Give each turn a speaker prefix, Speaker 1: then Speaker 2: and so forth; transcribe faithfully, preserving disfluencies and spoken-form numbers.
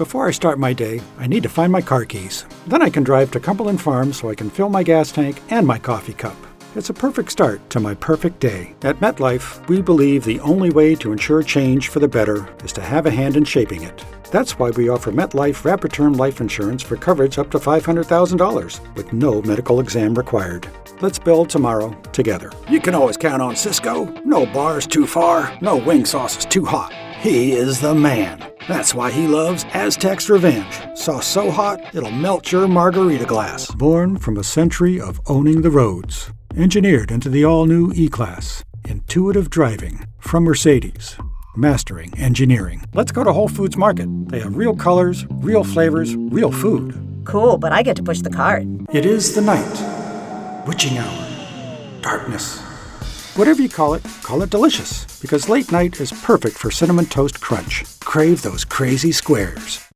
Speaker 1: Before I start my day, I need to find my car keys. Then I can drive to Cumberland Farms so I can fill my gas tank and my coffee cup. It's a perfect start to my perfect day. At MetLife, we believe the only way to ensure change for the better is to have a hand in shaping it. That's why we offer MetLife Rapid Term Life Insurance for coverage up to five hundred thousand dollars with no medical exam required. Let's build tomorrow together. You can always count on Cisco. No bars too far, no wing sauces too hot. He is the man. That's why he loves Aztec's Revenge. Sauce so hot, it'll melt your margarita glass. Born from a century of owning the roads. Engineered into the all-new E-Class. Intuitive driving from Mercedes. Mastering engineering. Let's go to Whole Foods Market. They have real colors, real flavors, real food.
Speaker 2: Cool, but I get to push the cart.
Speaker 1: It is the night. Witching hour. Darkness. Whatever you call it, call it delicious. Because late night is perfect for Cinnamon Toast Crunch. Crave those crazy squares.